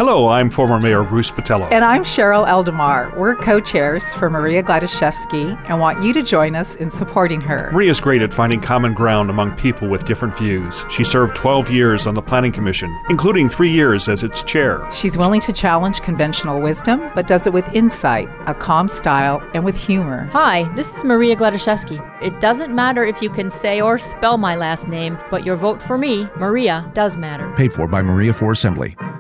Hello, I'm former Mayor Bruce Botello. And I'm Cheryl Eldemar. We're co-chairs for Maria Gladysevsky and want you to join us in supporting her. Maria's great at finding common ground among people with different views. She served 12 years on the Planning Commission, including 3 years as its chair. She's willing to challenge conventional wisdom, but does it with insight, a calm style, and with humor. Hi, this is Maria Gladysevsky. It doesn't matter if you can say or spell my last name, but your vote for me, Maria, does matter. Paid for by Maria for Assembly.